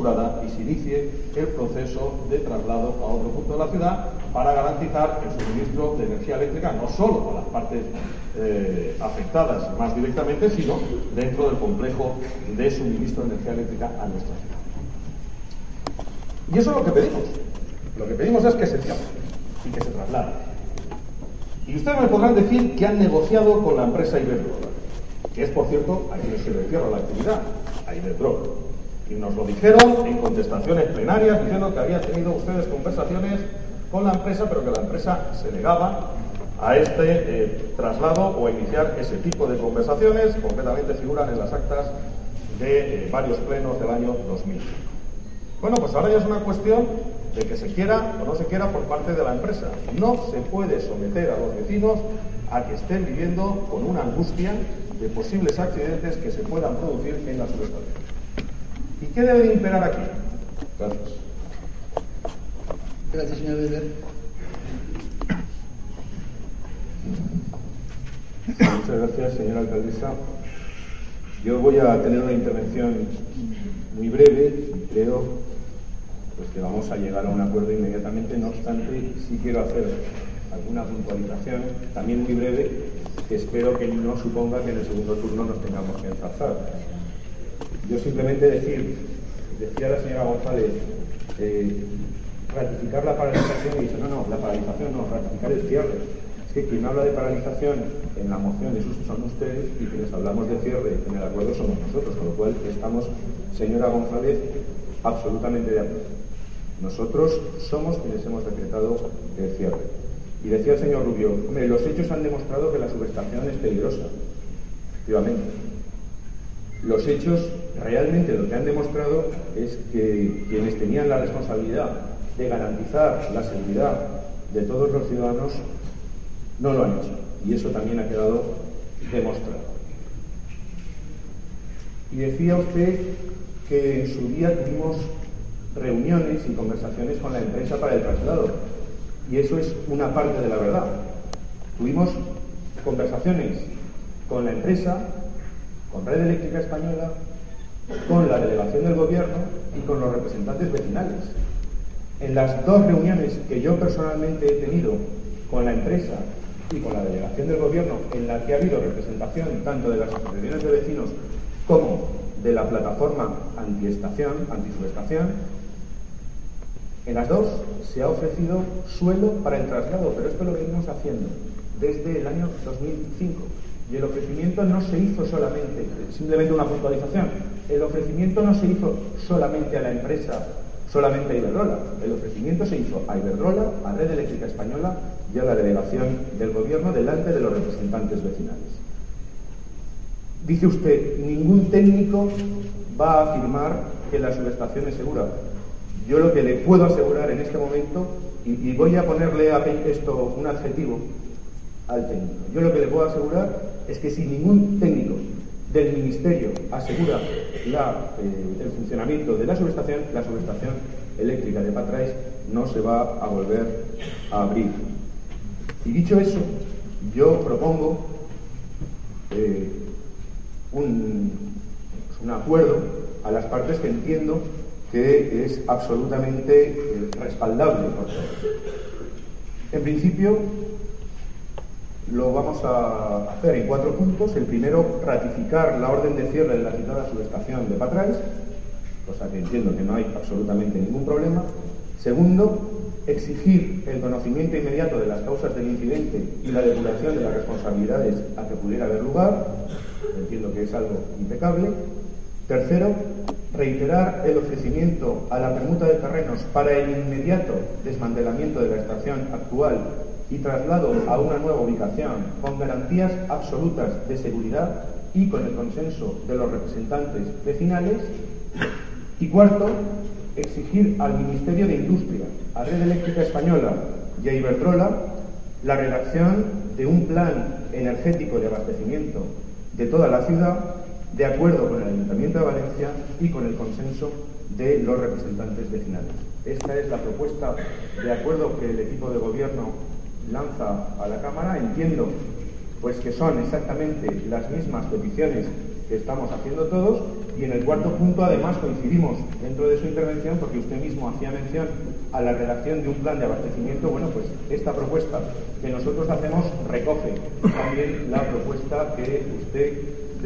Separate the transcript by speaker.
Speaker 1: clausurada y se inicie el proceso de traslado a otro punto de la ciudad para garantizar el suministro de energía eléctrica no solo a las partes afectadas más directamente, sino dentro del complejo de suministro de energía eléctrica a nuestra ciudad. Y eso es lo que pedimos. Lo que pedimos es que se cierre y que se traslade. Y ustedes me podrán decir que han negociado con la empresa Iberdrola, que es, por cierto, a quien se le cierra la actividad, a Iberdrola. Y nos lo dijeron en contestaciones plenarias, diciendo que habían tenido ustedes conversaciones con la empresa, pero que la empresa se negaba a este traslado o a iniciar ese tipo de conversaciones. Concretamente figuran en las actas de varios plenos del año 2005. Bueno, pues ahora ya es una cuestión de que se quiera o no se quiera por parte de la empresa. No se puede someter a los vecinos a que estén viviendo con una angustia de posibles accidentes que se puedan producir en la subestación. ¿Y qué debe de imperar aquí? Gracias.
Speaker 2: Gracias, señor Weber.
Speaker 3: Muchas gracias, señora alcaldesa. Yo voy a tener una intervención muy breve y creo pues que vamos a llegar a un acuerdo inmediatamente. No obstante, sí quiero hacer alguna puntualización, también muy breve, que espero que no suponga que en el segundo turno nos tengamos que enzarzar. Yo simplemente decía la señora González, ratificar la paralización, y dice, no, la paralización no, ratificar el cierre. Es que quien habla de paralización en la moción esos son ustedes, y quienes hablamos de cierre en el acuerdo somos nosotros, con lo cual estamos, señora González, absolutamente de acuerdo. Nosotros somos quienes hemos decretado el cierre. Y decía el señor Rubio, hombre, los hechos han demostrado que la subestación es peligrosa. Efectivamente. Los hechos realmente lo que han demostrado es que quienes tenían la responsabilidad de garantizar la seguridad de todos los ciudadanos no lo han hecho. Y eso también ha quedado demostrado. Y decía usted que en su día tuvimos reuniones y conversaciones con la empresa para el traslado. Y eso es una parte de la verdad. Tuvimos conversaciones con la empresa, con Red Eléctrica Española, con la delegación del gobierno y con los representantes vecinales. En las dos reuniones que yo personalmente he tenido con la empresa y con la delegación del gobierno, en la que ha habido representación tanto de las asociaciones de vecinos como de la plataforma antisubestación, en las dos se ha ofrecido suelo para el traslado, pero esto lo venimos haciendo desde el año 2005. Y el ofrecimiento no se hizo solamente, simplemente una puntualización, el ofrecimiento no se hizo solamente a la empresa, solamente a Iberdrola. El ofrecimiento se hizo a Iberdrola, a Red Eléctrica Española y a la delegación del gobierno delante de los representantes vecinales. Dice usted, ningún técnico va a afirmar que la subestación es segura. Yo lo que le puedo asegurar en este momento, y voy a ponerle a esto un adjetivo al técnico, yo lo que le puedo asegurar es que si ningún técnico del Ministerio asegura el funcionamiento de la subestación eléctrica de Patrais no se va a volver a abrir. Y dicho eso, yo propongo un acuerdo a las partes que entiendo que es absolutamente respaldable por todos. En principio, lo vamos a hacer en 4 puntos. El primero, ratificar la orden de cierre de la citada subestación de Patrais, cosa que entiendo que no hay absolutamente ningún problema. Segundo, exigir el conocimiento inmediato de las causas del incidente y la depuración de las responsabilidades a que pudiera haber lugar. Entiendo que es algo impecable. Tercero, reiterar el ofrecimiento a la permuta de terrenos para el inmediato desmantelamiento de la estación actual y traslado a una nueva ubicación con garantías absolutas de seguridad y con el consenso de los representantes vecinales. Y cuarto, exigir al Ministerio de Industria, a Red Eléctrica Española y a Iberdrola la redacción de un plan energético de abastecimiento de toda la ciudad, de acuerdo con el Ayuntamiento de Valencia y con el consenso de los representantes vecinales. Esta es la propuesta de acuerdo que el equipo de gobierno lanza a la Cámara. Entiendo pues que son exactamente las mismas peticiones que estamos haciendo todos, Y en el cuarto punto, además, coincidimos dentro de su intervención porque usted mismo hacía mención a la redacción de un plan de abastecimiento. Bueno, pues esta propuesta que nosotros hacemos recoge también la propuesta que usted